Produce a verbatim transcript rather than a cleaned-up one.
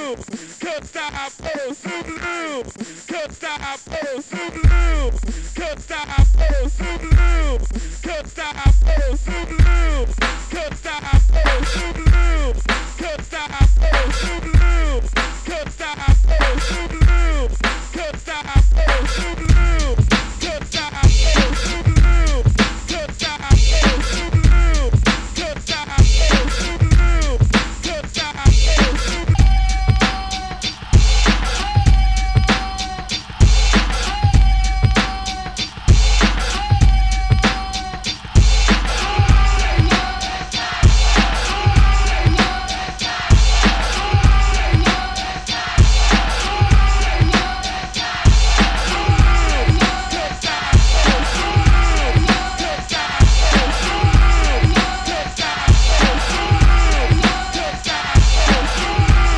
stop, oh, Zulu. Can't stop, oh, Zulu. Can't stop, oh, Zulu. Can't stop, oh, Zulu. Can't stop, oh, Zulu. Can't stop, oh, Zulu.